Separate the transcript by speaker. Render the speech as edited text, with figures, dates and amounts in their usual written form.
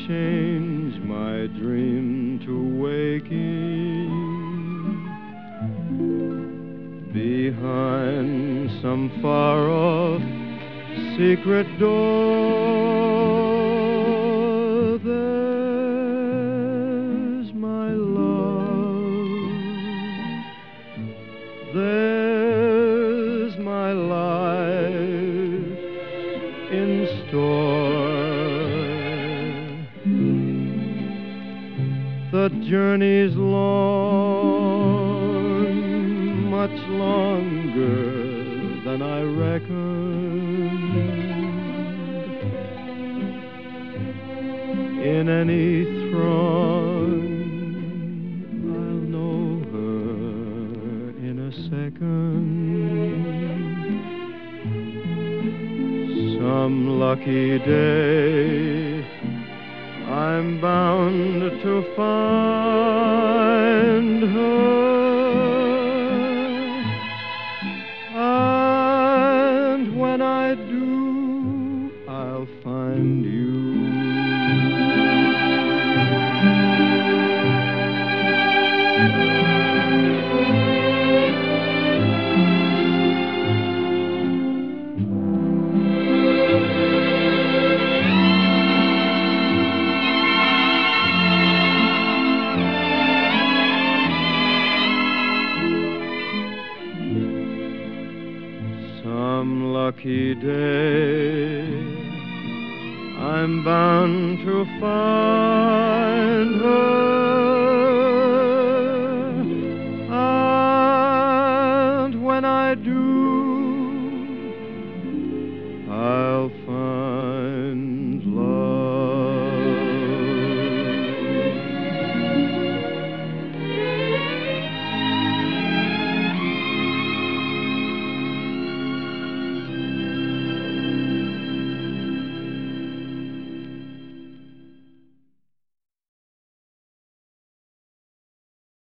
Speaker 1: change my dream to waking behind some far-off secret door. There's my love, there's my life in store. The journey's long, much longer than I reckoned. In any throng, I'll know her in a second. Some lucky day, I'm bound to find her, and when I do, I'll find you. Some lucky day, I'm bound to find her, and when I do,